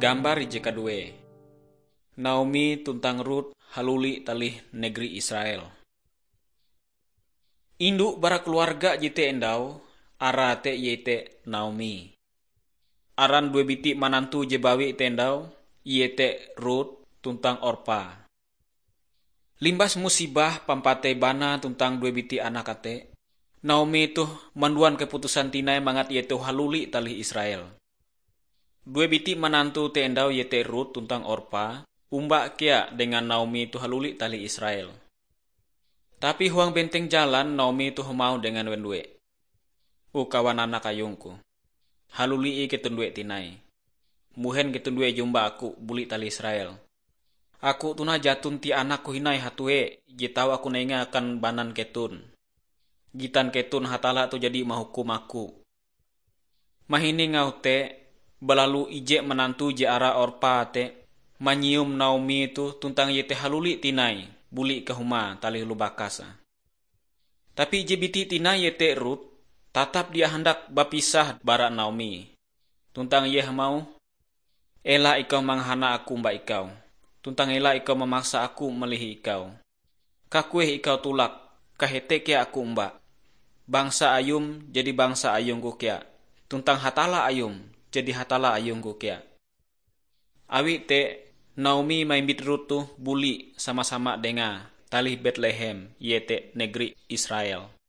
Gambar ije kadue. Naomi tuntang Rut haluli talih negeri Israel. Induk bara keluarga jite endau, ara te yete Naomi. Aran dua biti manantu je bawi tendau, yete Rut tuntang Orpa. Limbas musibah pampate bana tuntang dua biti anak ate, Naomi tuh manduan keputusan tinai mangat yete haluli talih Israel. Dua biti manantu tendau yete Rut tuntang Orpa, umbak kia dengan Naomi tuh haluli talih Israel. Tapi huang benteng jalan Naomi tuh mau dengan wendue. Kawan anak ayungku. Haluli ketundue tinai. Muhen ketundue jumba aku buli tali Israel. Aku tuna jatun ti anakku hinai hatue, jitau aku nenga akan banan ketun. Gitan ketun hatala tu jadi mahukum aku. Mahini ngaute, balalu ije menantu je ara Orpa te, manyium Naomi tu tuntang yete haluli tinai, buli ke huma tali lubakasa. Tapi je biti tinai yete Rut, tatap dia hendak bapisah bara Naomi. Tuntang ye mau, ela ikau manghana aku mbak ikau. Tuntang ela ikau memaksa aku melihi ikau. Kakueh ikau tulak, kahete kia aku mbak. Bangsa ayum jadi bangsa ayungku kia. Tuntang hatala ayum jadi hatala ayungku kia. Awi te Naomi maimbit Rut tu buli sama-sama denga talih Bethlehem yete negeri Israel.